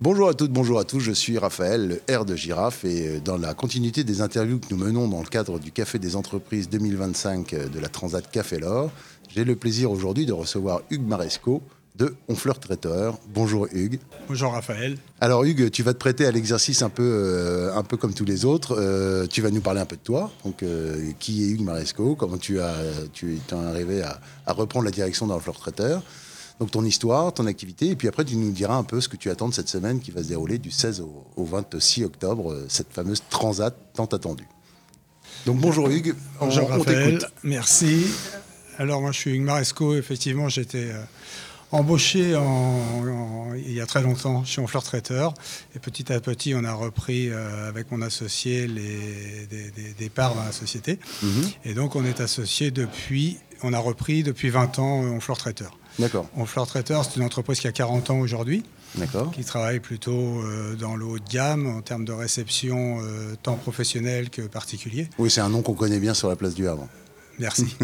Bonjour à toutes, bonjour à tous, je suis Raphaël, le R de Girafe, et dans la continuité des interviews que nous menons dans le cadre du Café des entreprises 2025 de la Transat Café L'Or, j'ai le plaisir aujourd'hui de recevoir Hugues Marescot de Honfleur Traiteur. Bonjour Hugues. Bonjour Raphaël. Alors Hugues, tu vas te prêter à l'exercice un peu comme tous les autres. Tu vas nous parler un peu de toi. Donc, qui est Hugues Marescot? Comment tu es arrivé à reprendre la direction d'Honfleur Traiteur? Donc ton histoire, ton activité, et puis après tu nous diras un peu ce que tu attends de cette semaine qui va se dérouler du 16 au 26 octobre, cette fameuse transat tant attendue. Donc bonjour Hugues, bonjour on Raphaël, t'écoute. Merci. Alors moi je suis Hugues Marescot, effectivement j'étais embauché il y a très longtemps chez Honfleur Traiteur, et petit à petit on a repris avec mon associé des parts dans la société, et donc on est associé on a repris depuis 20 ans Honfleur Traiteur. D'accord. Honfleur Traiteur, c'est une entreprise qui a 40 ans aujourd'hui. D'accord. Qui travaille plutôt dans le haut de gamme en termes de réception tant professionnelle que particulier. Oui, c'est un nom qu'on connaît bien sur la place du Havre. Merci.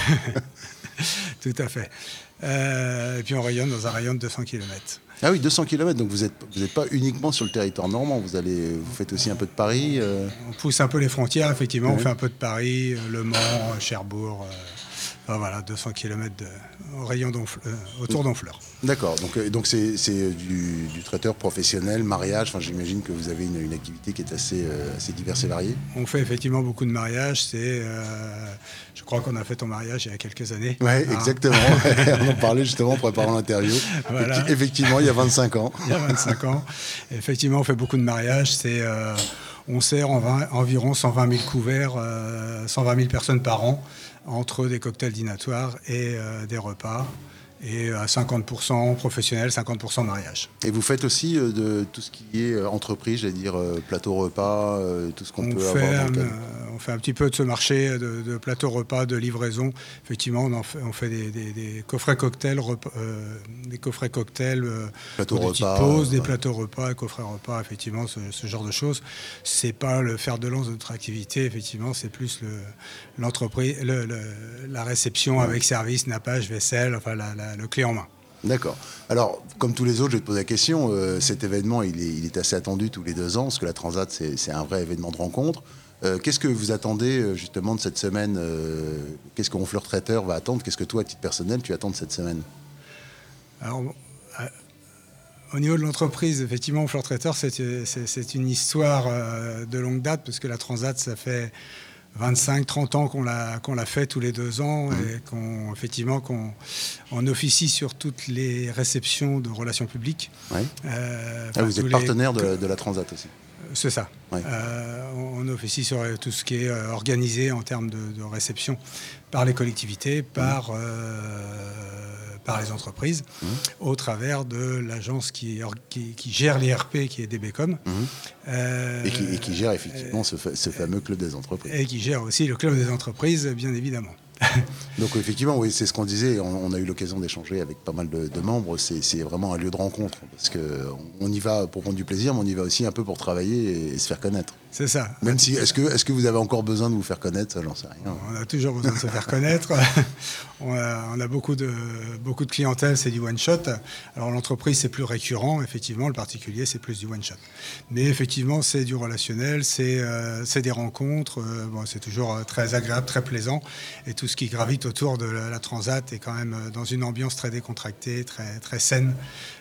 Tout à fait. Et puis on rayonne dans un rayon de 200 km. Ah oui, 200 km, donc vous êtes pas uniquement sur le territoire normand, vous faites aussi un peu de Paris. On pousse un peu les frontières, effectivement, Oui. On fait un peu de Paris, Le Mans, Cherbourg, voilà, 200 km au rayon autour d'Honfleur. D'accord, donc c'est du traiteur professionnel, mariage, enfin, j'imagine que vous avez une activité qui est assez diverse et variée. On fait effectivement beaucoup de mariages, je crois qu'on a fait ton mariage il y a quelques années. Oui, exactement, on en parlait justement en préparant l'interview. Voilà. Effectivement, il y a 25 ans. Il y a 25 ans. Effectivement, on fait beaucoup de mariages, on sert environ 120 000 couverts, 120 000 personnes par an, entre des cocktails dînatoires et des repas, et à 50% professionnel, 50% mariage. Et vous faites aussi de tout ce qui est entreprise, j'allais dire plateau repas, tout ce qu'on peut avoir dans le cadre. On fait un petit peu de ce marché de plateau repas, de livraison. Effectivement, on fait des coffrets cocktails, des coffrets cocktails, plateau des repas, petites pauses, des plateaux repas, des coffrets repas, effectivement, ce genre de choses. C'est pas le fer de lance de notre activité, effectivement, c'est plus l'entreprise, la réception avec service, nappage, vaisselle, enfin le clé en main. D'accord. Alors, comme tous les autres, je vais te poser la question. Cet événement, il est assez attendu tous les 2 ans, parce que la Transat, c'est un vrai événement de rencontre. Qu'est-ce que vous attendez justement de cette semaine? Qu'est-ce que Honfleur Traiteur va attendre? Qu'est-ce que toi, à titre personnel, tu attends de cette semaine? Alors, au niveau de l'entreprise, effectivement, Honfleur Traiteur, c'est une histoire de longue date, parce que la Transat, ça fait 25-30 ans qu'on l'a fait tous les 2 ans, et qu'on officie sur toutes les réceptions de relations publiques. Oui. Vous êtes partenaire de la Transat aussi. C'est ça. Oui. On officie sur tout ce qui est organisé en termes de réception par les collectivités, par les entreprises, au travers de l'agence qui gère l'IRP, qui est DBCOM. Et qui gère effectivement ce fameux club des entreprises. Et qui gère aussi le club des entreprises, bien évidemment. Donc effectivement, oui, c'est ce qu'on disait, on a eu l'occasion d'échanger avec pas mal de membres, c'est vraiment un lieu de rencontre, parce qu'on y va pour prendre du plaisir, mais on y va aussi un peu pour travailler et se faire connaître. C'est ça. Même si, est-ce que vous avez encore besoin de vous faire connaître? Ça, j'en sais rien. On a toujours besoin de se faire connaître. On a beaucoup de clientèle, c'est du one-shot. Alors l'entreprise, c'est plus récurrent, effectivement. Le particulier, c'est plus du one-shot. Mais effectivement, c'est du relationnel, c'est des rencontres. C'est toujours très agréable, très plaisant. Et tout ce qui gravite autour de la Transat est quand même dans une ambiance très décontractée, très, très saine.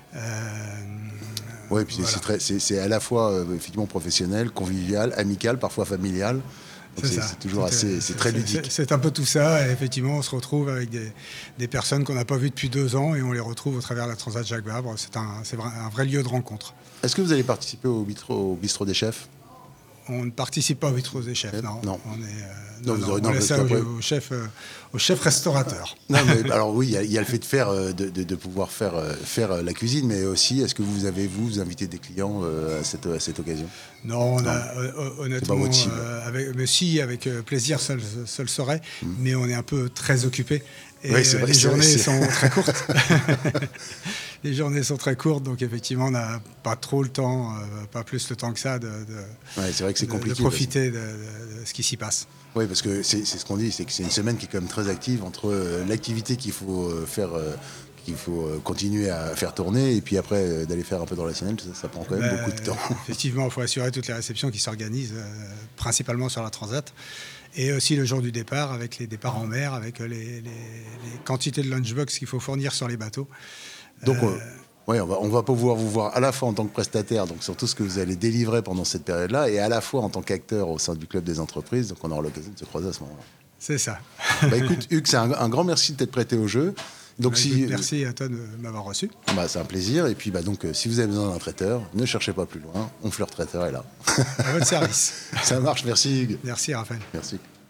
Oui, puis voilà. c'est à la fois effectivement professionnel, convivial, amical, parfois familial. Donc c'est toujours c'est très ludique. C'est un peu tout ça. Et effectivement, on se retrouve avec des personnes qu'on n'a pas vues depuis 2 ans, et on les retrouve au travers de la Transat Jacques Vabre. C'est un vrai lieu de rencontre. Est-ce que vous allez participer au bistrot des chefs? On ne participe pas au bistrot des chefs, non. On laisse ça au chef restaurateur. Non, mais alors oui, il y a le fait de faire, de pouvoir faire la cuisine, mais aussi, est-ce que vous invitez des clients à cette occasion? Non, honnêtement, avec plaisir, ça le saurait, mais on est un peu très occupés. Et oui, c'est vrai, les journées sont très courtes. Les journées sont très courtes, donc effectivement, on n'a pas trop le temps, pas plus le temps que ça, c'est vrai que c'est compliqué de profiter de ce qui s'y passe. Oui, parce que c'est ce qu'on dit, c'est que c'est une semaine qui est quand même très active entre l'activité qu'il faut faire, qu'il faut continuer à faire tourner, et puis après d'aller faire un peu de relationnel, ça prend quand même beaucoup de temps. Effectivement, il faut assurer toutes les réceptions qui s'organisent principalement sur la Transat. Et aussi le jour du départ, avec les départs en mer, avec les quantités de lunchbox qu'il faut fournir sur les bateaux. Donc, on va pouvoir vous voir à la fois en tant que prestataire, donc sur tout ce que vous allez délivrer pendant cette période-là, et à la fois en tant qu'acteur au sein du Club des entreprises. Donc, on aura l'occasion de se croiser à ce moment-là. C'est ça. Écoute, Hugues, c'est un grand merci de t'être prêté au jeu. Donc, merci à toi de m'avoir reçu. C'est un plaisir. Et puis, donc, si vous avez besoin d'un traiteur, ne cherchez pas plus loin. Onfleur Traiteur est là. À votre service. Ça marche. Merci, Hugues. Merci, Raphaël. Merci.